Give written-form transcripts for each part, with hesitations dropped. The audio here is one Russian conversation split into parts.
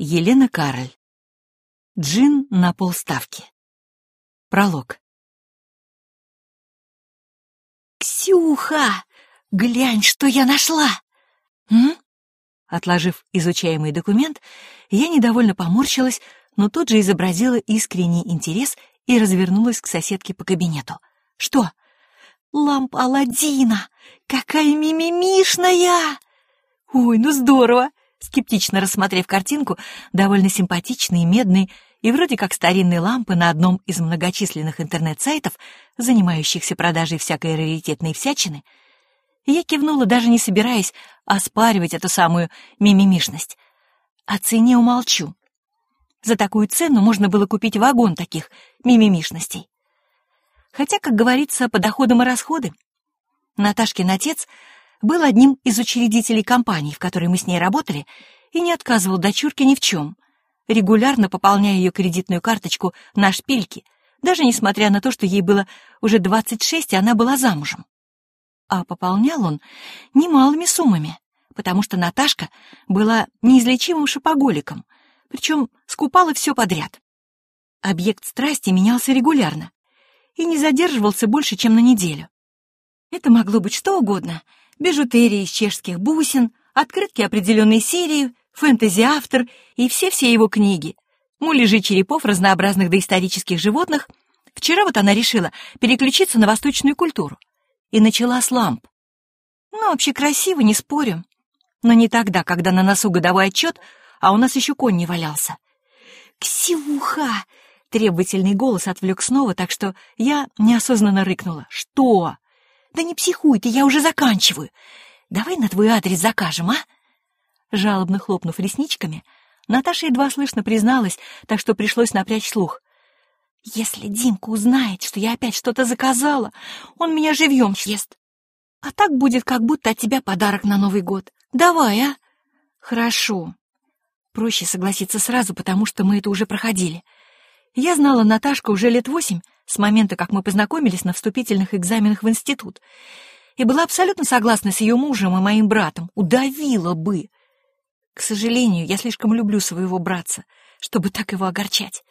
Елена Карль. Джин на полставки. Пролог. «Ксюха, глянь, что я нашла!» Отложив изучаемый документ, я недовольно поморщилась, но тут же изобразила искренний интерес и развернулась к соседке по кабинету. «Что?» «Лампа Аладдина! Какая мимимишная!» «Ой, ну здорово!» Скептично рассмотрев картинку, довольно симпатичные, медные и вроде как старинные лампы на одном из многочисленных интернет-сайтов, занимающихся продажей всякой раритетной всячины, я кивнула, даже не собираясь оспаривать эту самую мимимишность. О цене умолчу. За такую цену можно было купить вагон таких мимимишностей. Хотя, как говорится, по доходам и расходы. Наташкин отец был одним из учредителей компании, в которой мы с ней работали, и не отказывал дочурке ни в чем, регулярно пополняя ее кредитную карточку на шпильки, даже несмотря на то, что ей было уже 26, и она была замужем. А пополнял он немалыми суммами, потому что Наташка была неизлечимым шопоголиком, причем скупала все подряд. Объект страсти менялся регулярно и не задерживался больше, чем на неделю. Это могло быть что угодно: бижутерия из чешских бусин, открытки определенной серии, фэнтези-автор и все его книги, муляжи черепов разнообразных доисторических животных. Вчера вот она решила переключиться на восточную культуру и начала с ламп. Ну, вообще красиво, не спорю, но не тогда, когда на носу годовой отчет, а у нас еще конь не валялся. «Ксюха!» — требовательный голос отвлек снова, так что я неосознанно рыкнула. «Что?» «Да не психуй ты, я уже заканчиваю. Давай на твой адрес закажем, а?» Жалобно хлопнув ресничками, Наташа едва слышно призналась, так что пришлось напрячь слух. «Если Димка узнает, что я опять что-то заказала, он меня живьем съест. А так будет, как будто от тебя подарок на Новый год. Давай, а?» «Хорошо». Проще согласиться сразу, потому что мы это уже проходили. Я знала Наташку уже лет 8, с момента, как мы познакомились на вступительных экзаменах в институт, и была абсолютно согласна с ее мужем и моим братом. Удавила бы. К сожалению, я слишком люблю своего братца, чтобы так его огорчать.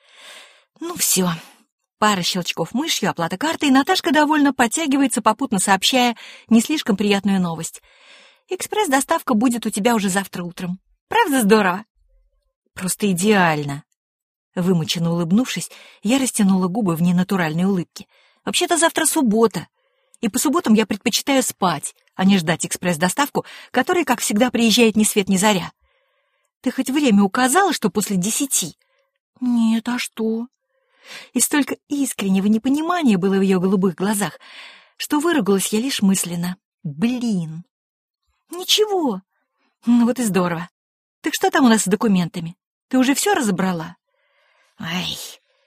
Ну все. Пара щелчков мышью, оплата карты, и Наташка довольно подтягивается, попутно сообщая не слишком приятную новость. «Экспресс-доставка будет у тебя уже завтра утром. Правда здорово?» «Просто идеально». Вымученно улыбнувшись, я растянула губы в ненатуральной улыбке. «Вообще-то завтра суббота, и по субботам я предпочитаю спать, а не ждать экспресс-доставку, которая, как всегда, приезжает ни свет ни заря. Ты хоть время указала, что после 10? «Нет, а что?» И столько искреннего непонимания было в ее голубых глазах, что выругалась я лишь мысленно. «Блин!» «Ничего!» «Ну вот и здорово. Так что там у нас с документами? Ты уже все разобрала?» «Ай!»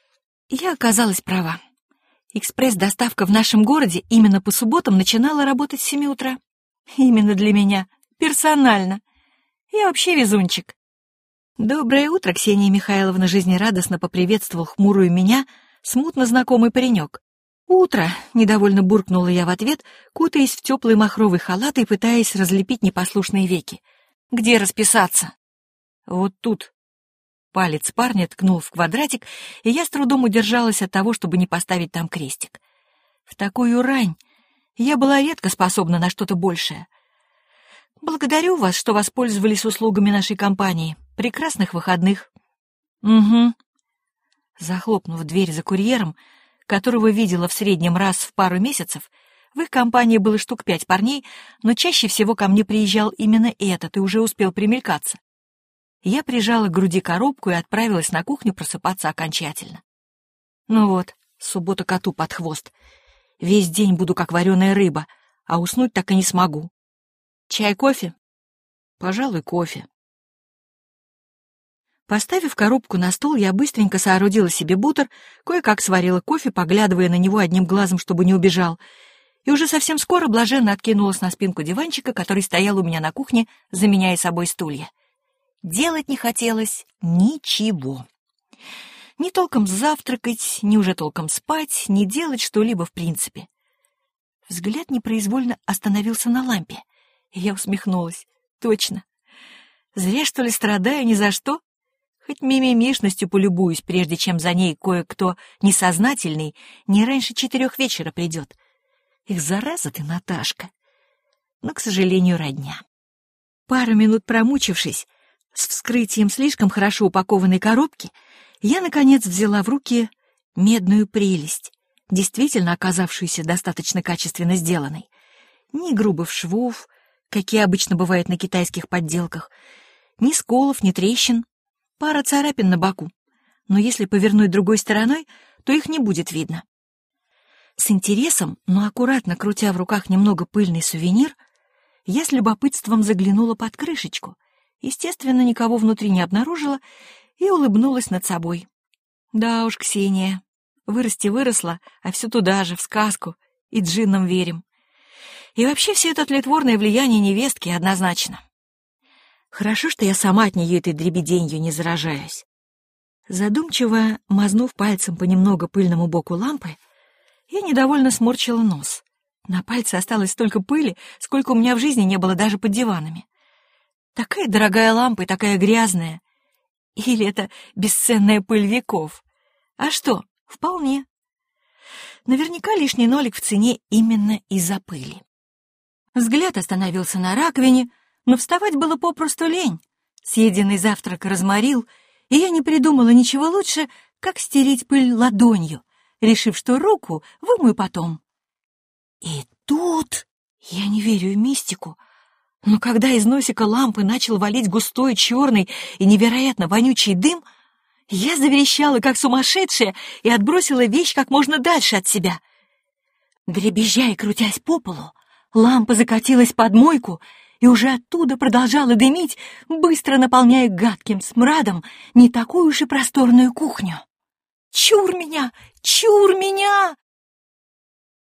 Я оказалась права. Экспресс-доставка в нашем городе именно по субботам начинала работать с 7 утра. Именно для меня. Персонально. Я вообще везунчик. «Доброе утро, Ксения Михайловна», — жизнерадостно поприветствовал хмурую меня смутно знакомый паренек. «Утро», — недовольно буркнула я в ответ, кутаясь в теплый махровый халат и пытаясь разлепить непослушные веки. «Где расписаться?» «Вот тут». Палец парня ткнул в квадратик, и я с трудом удержалась от того, чтобы не поставить там крестик. В такую рань я была редко способна на что-то большее. «Благодарю вас, что воспользовались услугами нашей компании. Прекрасных выходных». «Угу». Захлопнув дверь за курьером, которого видела в среднем раз в пару месяцев, в их компании было штук 5 парней, но чаще всего ко мне приезжал именно этот и уже успел примелькаться. Я прижала к груди коробку и отправилась на кухню просыпаться окончательно. Ну вот, суббота коту под хвост. Весь день буду как вареная рыба, а уснуть так и не смогу. Чай, кофе? Пожалуй, кофе. Поставив коробку на стол, я быстренько соорудила себе бутер, кое-как сварила кофе, поглядывая на него одним глазом, чтобы не убежал, и уже совсем скоро блаженно откинулась на спинку диванчика, который стоял у меня на кухне, заменяя собой стулья. Делать не хотелось ничего. Ни толком завтракать, ни уже толком спать, ни делать что-либо в принципе. Взгляд непроизвольно остановился на лампе, и я усмехнулась. Точно. Зря, что ли, страдаю ни за что? Хоть мимимишностью полюбуюсь, прежде чем за ней кое-кто несознательный не раньше 4 вечера придет. Эх, зараза ты, Наташка. Но, к сожалению, родня. Пару минут промучившись с вскрытием слишком хорошо упакованной коробки, я, наконец, взяла в руки медную прелесть, действительно оказавшуюся достаточно качественно сделанной. Ни грубых швов, какие обычно бывают на китайских подделках, ни сколов, ни трещин, пара царапин на боку. Но если повернуть другой стороной, то их не будет видно. С интересом, но аккуратно крутя в руках немного пыльный сувенир, я с любопытством заглянула под крышечку, естественно, никого внутри не обнаружила и улыбнулась над собой. Да уж, Ксения, вырасти выросла, а все туда же, в сказку, и джиннам верим. И вообще все это тлетворное влияние невестки однозначно. Хорошо, что я сама от нее этой дребеденью не заражаюсь. Задумчиво мазнув пальцем по немного пыльному боку лампы, я недовольно сморщила нос. На пальце осталось столько пыли, сколько у меня в жизни не было даже под диванами. Такая дорогая лампа и такая грязная. Или это бесценная пыль веков? А что, вполне. Наверняка лишний нолик в цене именно из-за пыли. Взгляд остановился на раковине, но вставать было попросту лень. Съеденный завтрак разморил, и я не придумала ничего лучше, как стереть пыль ладонью, решив, что руку вымою потом. И тут я не верю в мистику, но когда из носика лампы начал валить густой, черный и невероятно вонючий дым, я заверещала, как сумасшедшая, и отбросила вещь как можно дальше от себя. Дребезжа и крутясь по полу, лампа закатилась под мойку и уже оттуда продолжала дымить, быстро наполняя гадким смрадом не такую уж и просторную кухню. «Чур меня! Чур меня!»